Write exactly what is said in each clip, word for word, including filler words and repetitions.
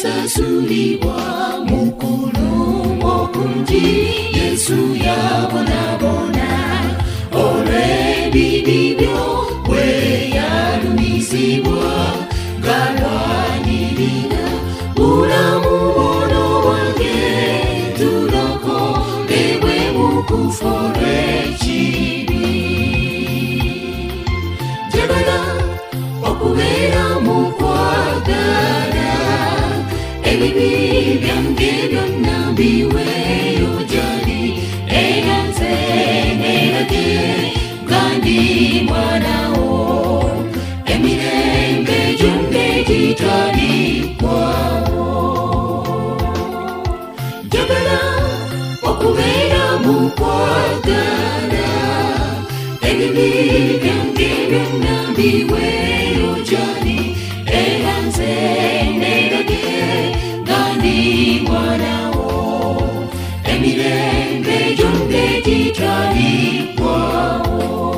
yasasulibwa mukulu okungi Yesu yabonabona olw'ebibi byo bwe yalumizibwa galwanirira bulamu buno bwange tulokolebwe mu kufa olw'ekibi. Njagala okubeera mu kwagala ebibi byange byonna biweeyo gy'ali era nze neerage nga ndi mwana wo emirembe gyonna egitaliggwaawo. Njagala okubeera mu kwagala ebibi byange byonna biweeyo gy'ali era nze neerage nga ndi mwana wo emirembe gyonna egitaliggwaawo.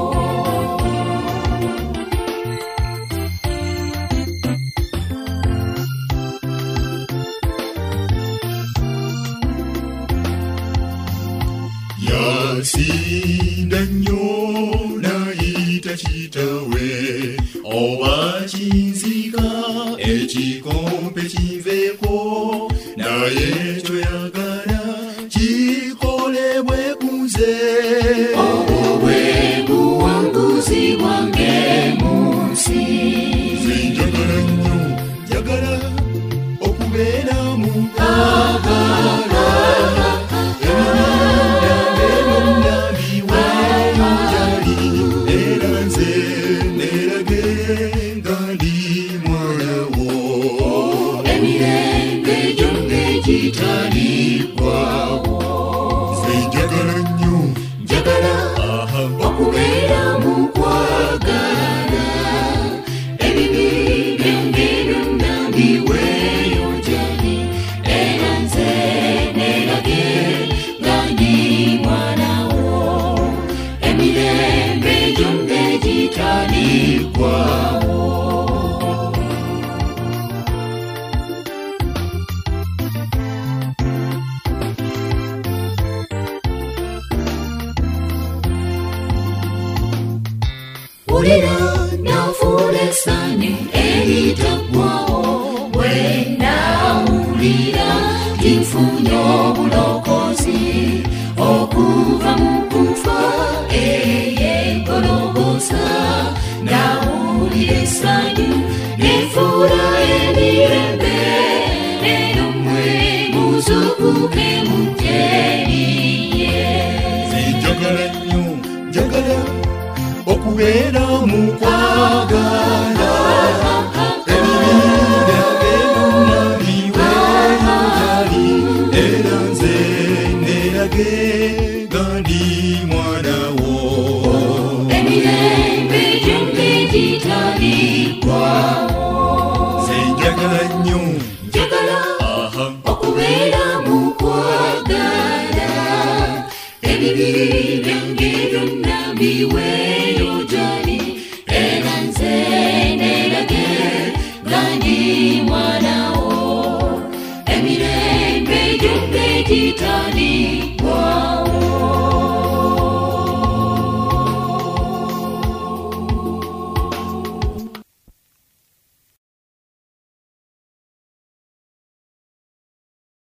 Yasinda nnyo nayita kitawe oba kinzika ekikompe kinveeko naye kyoyagala kikolebwe ku nze. Obwo bwe buwanguzi bwange mu nsi. Nze njagala nnyo njagala okubeera mu kwagala emirembe gyonna egitaliggwaawo. Nze njagala nnyo njagala okubeera mu kwagala ebibi byange byonna biweeyo gy'ali era nze neerage nga ndi mwana wo emirembe gyonna egitaliggwaawo. Ulira nafuula essanyu eritaggwaawo bwe nawulira nfunye obulokozi okuva mu kufa ey'eggologoosa. Nawulira essanyu nefuula emirembe eno mmwe muzuukuke mujje eriye. Nze njagala nnyo njagala okubeera mu kwagala ebibi byange byonna biweeyo gy'ali era nze neerage nga ndi mwana wo emirembe gyonna egitaliggwaawo. Nze njagala nnyo njagala okubeera mu kwagala ebibi byange byonna biweeyo gy'ali era nze neerage nga ndi mwana wo emirembe gyonna egitaliggwaawo.